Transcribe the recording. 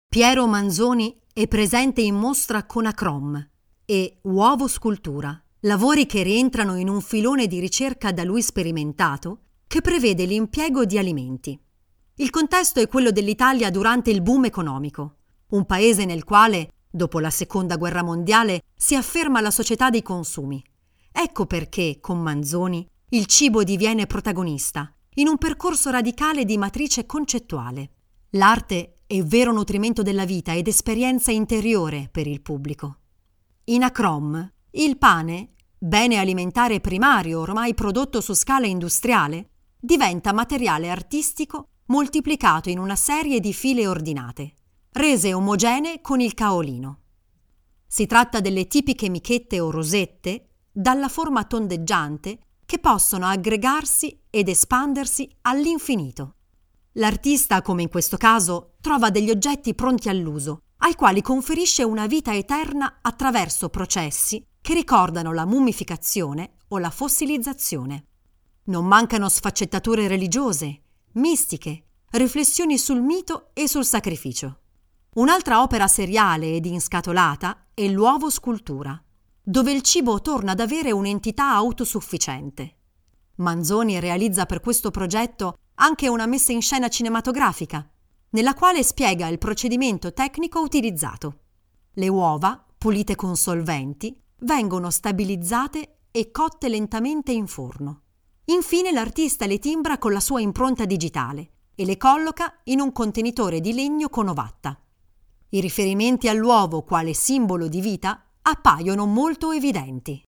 Piero Manzoni è presente in mostra con Acrom e Uovo Scultura, lavori che rientrano in un filone di ricerca da lui sperimentato che prevede l'impiego di alimenti. Il contesto è quello dell'Italia durante il boom economico, un paese nel quale, dopo la Seconda Guerra Mondiale, si afferma la società dei consumi. Ecco perché, con Manzoni, il cibo diviene protagonista, in un percorso radicale di matrice concettuale. L'arte è vero nutrimento della vita ed esperienza interiore per il pubblico. In Acrom, il pane, bene alimentare primario ormai prodotto su scala industriale, diventa materiale artistico moltiplicato in una serie di file ordinate, rese omogenee con il caolino. Si tratta delle tipiche michette o rosette, dalla forma tondeggiante, che possono aggregarsi ed espandersi all'infinito. L'artista, come in questo caso, trova degli oggetti pronti all'uso, ai quali conferisce una vita eterna attraverso processi che ricordano la mummificazione o la fossilizzazione. Non mancano sfaccettature religiose, mistiche, riflessioni sul mito e sul sacrificio. Un'altra opera seriale ed inscatolata è l'Uovo Scultura, dove il cibo torna ad avere un'entità autosufficiente. Manzoni realizza per questo progetto anche una messa in scena cinematografica, nella quale spiega il procedimento tecnico utilizzato. Le uova, pulite con solventi, vengono stabilizzate e cotte lentamente in forno. Infine l'artista le timbra con la sua impronta digitale e le colloca in un contenitore di legno con ovatta. I riferimenti all'uovo quale simbolo di vita appaiono molto evidenti.